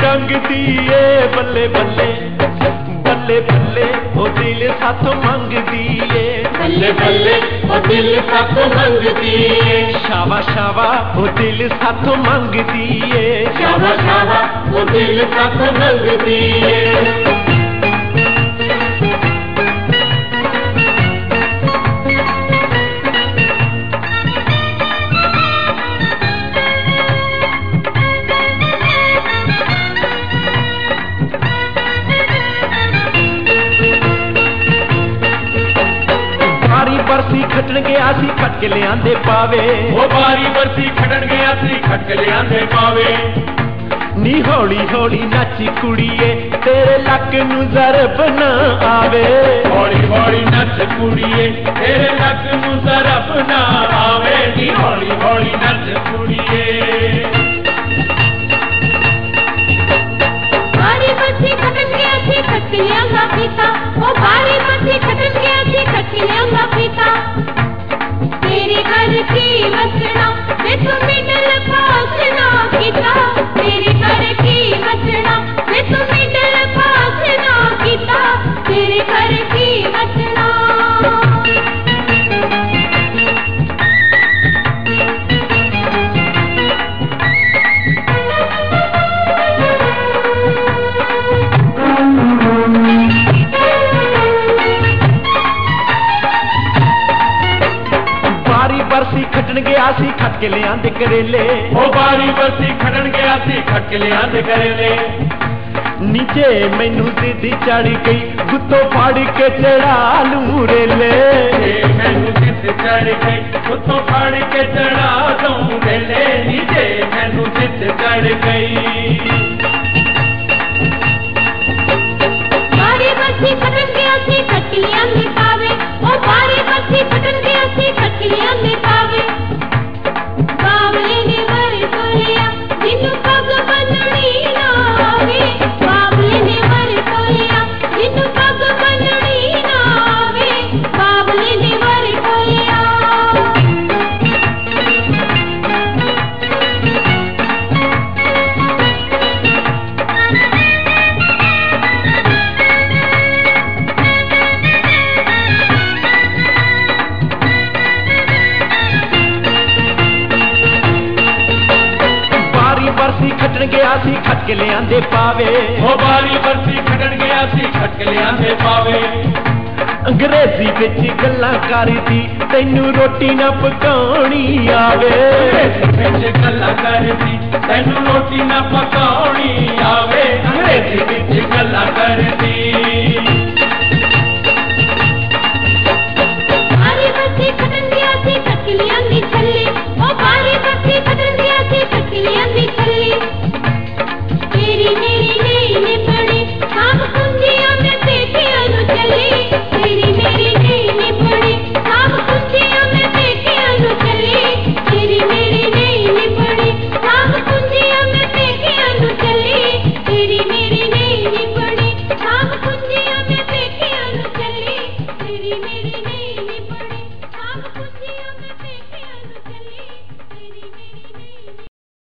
टंग दिए बल्ले बल्ले बल्ले बल्ले ओ दिल साथ मंग दिए बल्ले बल्ले ओ दिल साथ मंग दिए शावा शावा ओ दिल साथ मंग दिए शावा शावा ओ दिल साथ मंग दिए बरसी खटन गया सी खट के ले आंदे पावे वो बारी बरसी खटन गया सी खट के ले आंदे पावे नी हौली हौली नाची कुड़िए तेरे लक नू ज़रब ना आवे हौली हौली नच कुड़िए तेरे लक नू ज़रब ना आवे नी हौली हौली नच कुड़िए बारी बरसी खटन गया सी खट के ले आंदा पीता वो बारी बरसी खटन गया सी खट के ले आंदा पीता तेरे घर की वसना वे तू मिडल पास ना कीता तेरे घर की वसना वे तू मिडल पास ना कीता तेरे घर की वसना बरसी खटन गया सी खट के ले आंदे करेले ओ बारी बरसी खटन गया सी खट के ले आंदे करेले नीचे मैनू जिद चढ़ गई गुत्तो फाड़ के चढ़ा लूं रेले मैनू जिद चढ़ गई गुत्तो फाड़ के चढ़ा दूं रेले नीचे मैनू जिद चढ़ गई बारी बरसी खटन गया सी खट के ले आंदे पावे ओ बारी बरसी खटन गया सी खट के ले आंदे पावे बावले ने वर तोलिया जिन्नू पग बननी ना आवे बावले ने वर तोलिया जिन्नू पग बननी ना आवे बावले ने वर तोलिया बरसी खटन गया सी खट के ले आंदे पावे ओ बारी बरसी खटन गया सी खट के ले आंदे पावे अंग्रेजी विच गल्लां करदी तैनू रोटी ना पकाउणी आवे